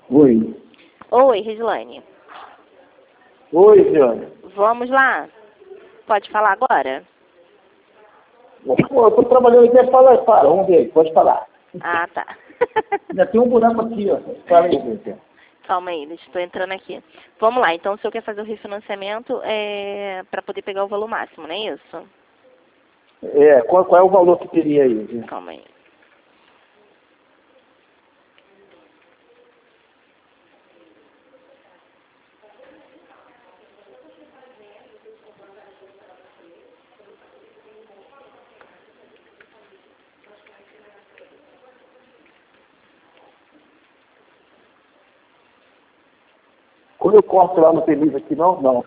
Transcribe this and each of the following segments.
Oi. Oi, Reslane. Oi, Diana. Vamos lá? Pode falar agora? Pô, eu tô trabalhando aqui, fala, vamos ver, pode falar. Ah, tá. Ainda tem um buraco aqui, ó. Fala aí, gente. Calma aí, estou entrando aqui. Vamos lá, então o senhor quer fazer o refinanciamento para poder pegar o valor máximo, não é isso? Qual é o valor que teria aí? Gente? Calma aí. Quando eu corto lá no feliz aqui, não? Não.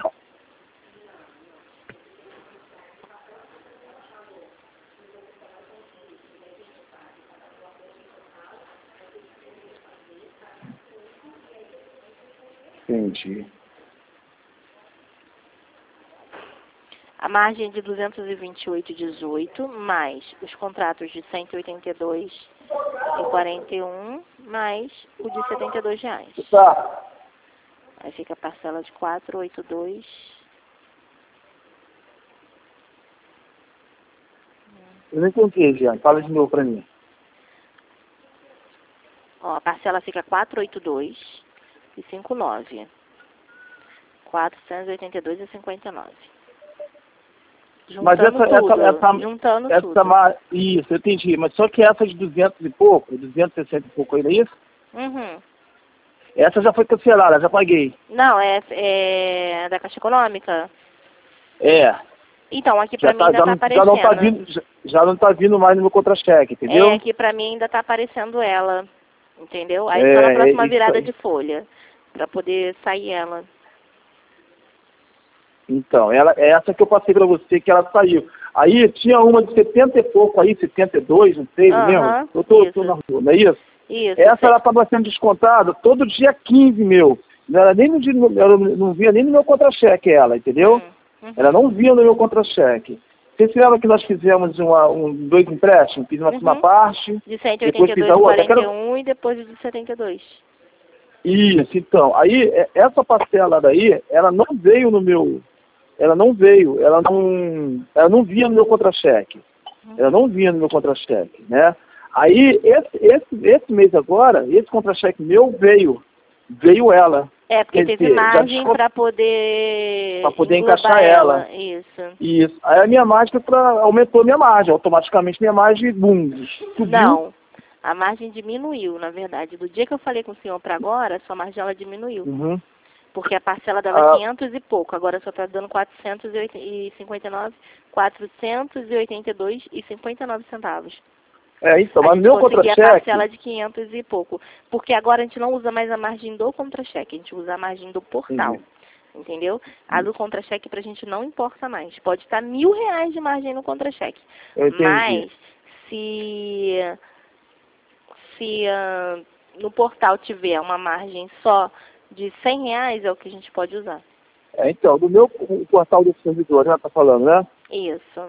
Entendi. A margem de 228,18 mais os contratos de 182,41 mais o de R$ 72. Tá. Aí fica a parcela de 482. Eu não entendi, Jean. Fala de novo pra mim. Ó, a parcela fica 482,59. 482,59. Mas Juntando juntando tudo. Isso, eu entendi. Mas só que essa de 200 e pouco, 260 e pouco ainda, é isso? Uhum. Essa já foi cancelada, já paguei. Não, é da Caixa Econômica? É. Então, aqui pra mim ainda tá aparecendo. Já não tá vindo mais no meu contra-cheque, entendeu? Aqui pra mim ainda tá aparecendo ela, entendeu? Aí só na próxima virada de folha, pra poder sair ela. Então, é essa que eu passei pra você, que ela saiu. Aí tinha uma de 70 e pouco aí, 72, não sei, mesmo? Eu tô na rua, não é isso? Isso. Essa ela estava sendo descontada todo dia 15, meu. Não era nem no dia, eu não via nem no meu contra-cheque ela, entendeu? Uhum. Ela não via no meu contra-cheque. Você se lembra que nós fizemos dois empréstimos? Fiz uma parte. De 182,41 e depois de 72. Isso, então. Aí, essa parcela daí, ela não veio no meu... Ela não veio, ela não via no meu contra-cheque. Ela não via no meu contra-cheque, né? Aí, esse mês agora, esse contra-cheque meu veio ela. Porque teve margem para poder encaixar ela. Isso. Aí a minha margem aumentou minha margem, automaticamente minha margem, subiu. Não, a margem diminuiu, na verdade. Do dia que eu falei com o senhor para agora, sua margem ela diminuiu. Uhum. Porque a parcela dava 500 e pouco, agora só está dando 459, 482,59 centavos. Então, mas meu contra-cheque... a parcela de 500 e pouco. Porque agora a gente não usa mais a margem do contra-cheque, a gente usa a margem do portal. Entendeu? A do contra-cheque pra gente não importa mais. Pode estar R$1.000 de margem no contra-cheque. Mas se no portal tiver uma margem só de R$100, é o que a gente pode usar. Então, do meu portal do servidor, já tá falando, né? Isso.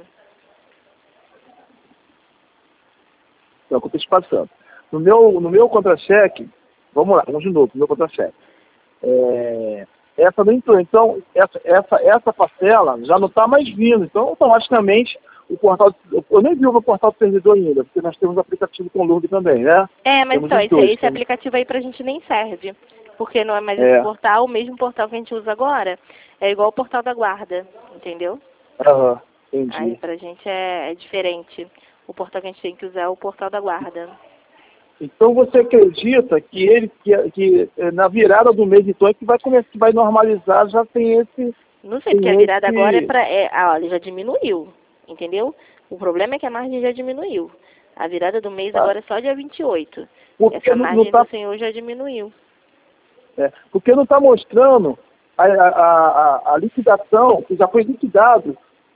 É o que eu estou te passando. No meu contra-cheque, vamos de novo, no meu contra-cheque. Essa não entrou. Então, essa parcela já não está mais vindo. Então, automaticamente, o portal... Eu nem vi o meu portal do servidor ainda, porque nós temos aplicativo com Lourdes também, né? Mas então, esse aplicativo aí pra gente nem serve. Porque não é mais esse portal, o mesmo portal que a gente usa agora, é igual o portal da guarda, entendeu? Entendi. Aí pra gente é diferente. O portal que a gente tem que usar é o portal da guarda. Então você acredita que na virada do mês, então, é que vai começar, que vai normalizar, já tem esse... Não sei, porque a virada agora olha, já diminuiu, entendeu? O problema é que a margem já diminuiu. A virada do mês agora é só dia 28. Essa margem do senhor já diminuiu. Porque não está mostrando a liquidação, que já foi liquidado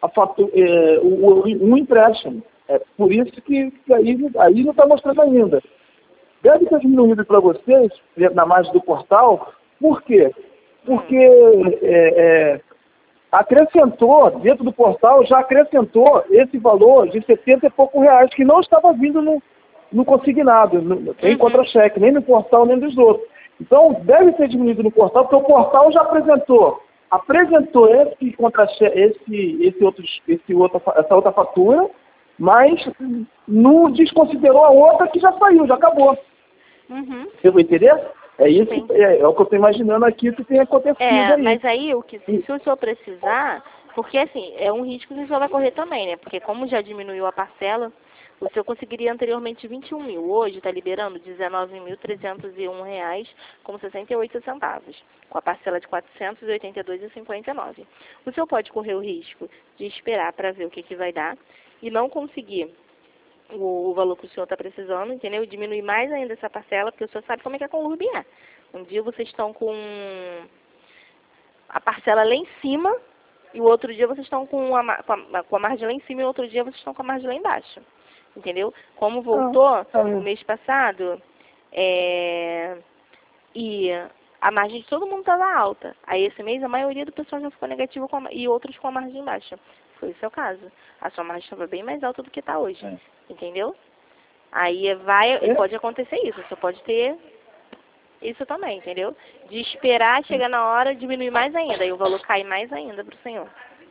um empréstimo. Por isso que aí não está mostrando ainda. Deve ter diminuído para vocês, na margem do portal. Por quê? Porque acrescentou, dentro do portal, já acrescentou esse valor de 70 e poucos reais, que não estava vindo no consignado, nem contra-cheque, nem no portal, nem dos outros. Então, deve ser diminuído no portal, porque o portal já apresentou esse essa outra fatura, mas não desconsiderou a outra que já saiu, já acabou. Uhum. Você vai entender? É isso, Sim. é o que eu estou imaginando aqui que tem acontecido aí. Mas aí, se o senhor precisar, porque assim, é um risco que o senhor vai correr também, né? Porque como já diminuiu a parcela, o senhor conseguiria anteriormente 21 mil. Hoje está liberando R$19.301 com 68 centavos, com a parcela de R$ 482,59. O senhor pode correr o risco de esperar para ver o que vai dar e não conseguir o valor que o senhor está precisando, entendeu? E diminuir mais ainda essa parcela, porque o senhor sabe como é que a Conlurb é. Um dia vocês estão com a parcela lá em cima e o outro dia vocês estão com a margem lá em cima e o outro dia vocês estão com a margem lá embaixo. Entendeu? Como voltou no mês passado, e a margem de todo mundo estava alta. Aí esse mês a maioria do pessoal já ficou negativa e outros com a margem baixa. Foi o seu caso. A sua margem estava bem mais alta do que está hoje. Entendeu? Aí pode acontecer isso. Você pode ter isso também, entendeu? De esperar, chegar na hora, diminuir mais ainda. E o valor cai mais ainda para o senhor.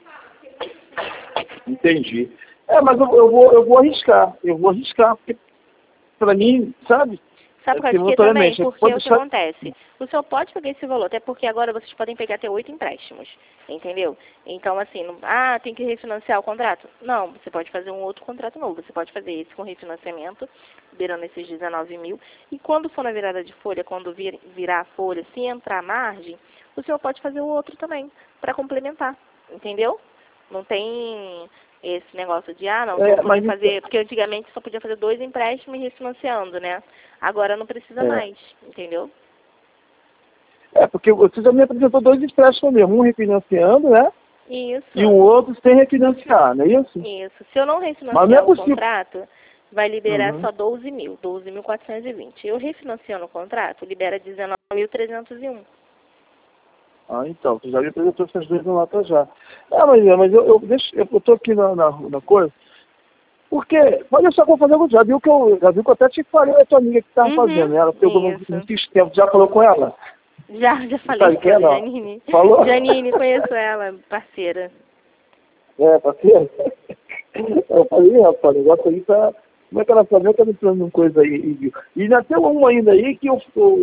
Entendi. Mas eu vou arriscar. Eu vou arriscar, porque para mim, sabe? Sabe por que também? Porque o que acontece? O senhor pode pegar esse valor, até porque agora vocês podem pegar até 8 empréstimos, entendeu? Então, assim, tem que refinanciar o contrato? Não, você pode fazer um outro contrato novo. Você pode fazer esse com refinanciamento, liberando esses 19 mil. E quando for na virada de folha, quando virar a folha, se entrar a margem, o senhor pode fazer o outro também, para complementar, entendeu? Não tem esse negócio de, não pode fazer, porque antigamente só podia fazer 2 empréstimos e refinanciando, né? Agora não precisa mais, entendeu? Porque você já me apresentou 2 empréstimos mesmo, um refinanciando, né? Isso. E o outro sem refinanciar, não é isso? Isso. Se eu não refinanciar o contrato, vai liberar só 12 mil, 12.420. Eu refinanciando o contrato, libera 19.301. Então, você já me apresentou essas 2 notas já. Mas eu tô aqui na coisa, porque, olha só que eu vou fazer, já viu que eu até te falei a tua amiga que estava fazendo, ela pegou no sistema, já falou com ela? Já falei com ela, Janine. Falou? Janine, conheço ela, parceira. Parceira? Eu falei, rapaz, o negócio aí tá... Como é que ela sabia que ela entrando em coisa aí? E ainda tem um ainda aí que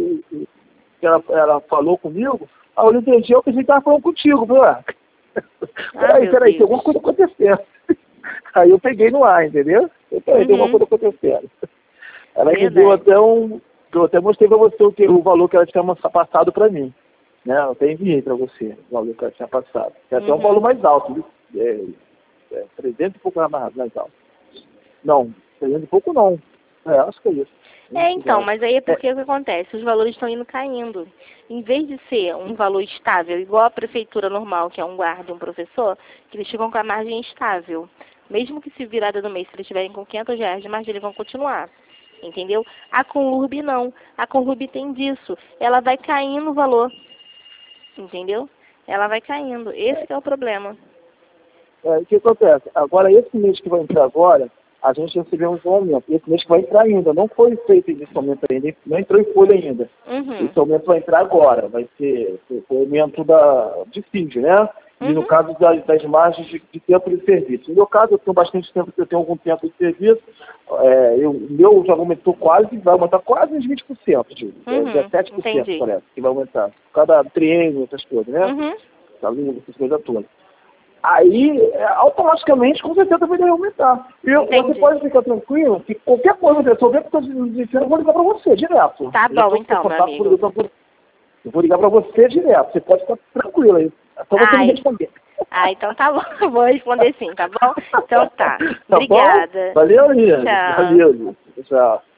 ela falou comigo, eu não entendi, eu pensei que estava falando contigo, peraí, tem alguma coisa acontecendo. Aí eu peguei no ar, entendeu? Tem alguma coisa acontecendo. Ela me deu até eu até mostrei para você o valor que ela tinha passado para mim. Né? Eu até enviei para você o valor que ela tinha passado. É até um valor mais alto, viu? 300 e pouco mais alto. Não, 300 e pouco não. Acho que é isso. Então, mas aí é porque o que acontece? Os valores estão indo caindo. Em vez de ser um valor estável, igual a prefeitura normal, que é um guarda e um professor, que eles ficam com a margem estável. Mesmo que se virada do mês, se eles estiverem com R$500 de margem, eles vão continuar. Entendeu? A Conlurb não. A Conlurb tem disso. Ela vai caindo o valor. Entendeu? Ela vai caindo. Esse que é o problema. O que acontece? Agora, esse mês que vai entrar agora, a gente recebeu um aumento. Esse mês que vai entrar ainda. Não foi feito esse aumento ainda. Não entrou em folha ainda. Esse aumento vai entrar agora. Vai ser o aumento de FID, né? E no caso das margens de tempo de serviço. No meu caso, eu tenho bastante tempo, eu tenho algum tempo de serviço. O meu já aumentou vai aumentar quase uns 20%, 17% parece, que vai aumentar. Cada triênio, essas coisas, né? Essas coisas todas. Aí, automaticamente, com certeza vai aumentar. E você pode ficar tranquilo que qualquer coisa que eu souber que eu estou dizendo, eu vou ligar para você direto. Tá bom, então, meu amigo. Eu vou ligar para você direto. Você pode ficar tranquilo aí. É só você me responder. Então tá bom. Eu vou responder sim, tá bom? Então tá. Obrigada. Bom? Valeu, Lívia. Tchau. Valeu, Lívia. Tchau.